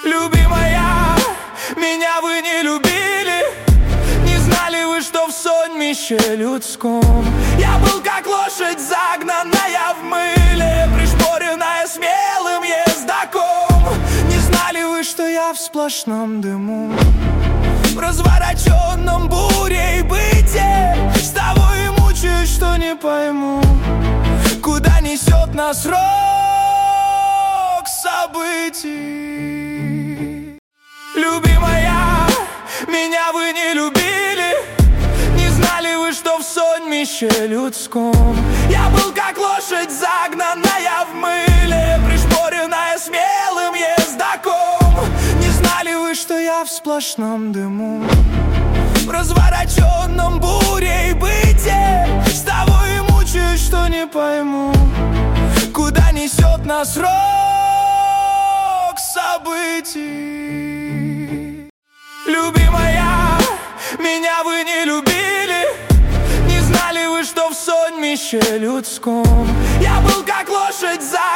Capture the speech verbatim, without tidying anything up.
Любимая, меня вы не любили. Не знали вы, что в сонмище людском я был как лошадь, загнанная в мыле, пришпоренная смелым ездаком. Не знали вы, что я в сплошном дыму, в развороченном бурей быте. С того и мучаюсь, что не пойму, куда несет нас рок событий. Любимая, меня вы не любили. Не знали вы, что в сонмище людском я был как лошадь, загнанная в мыле, пришпоренная смелым ездаком. Не знали вы, что я в сплошном дыму, в развороченном бурей быте. С того и мучаюсь, что не пойму, куда несет нас рок событий. Любимая, меня вы не любили. Не знали вы, что в сонмище людском я был как лошадь, за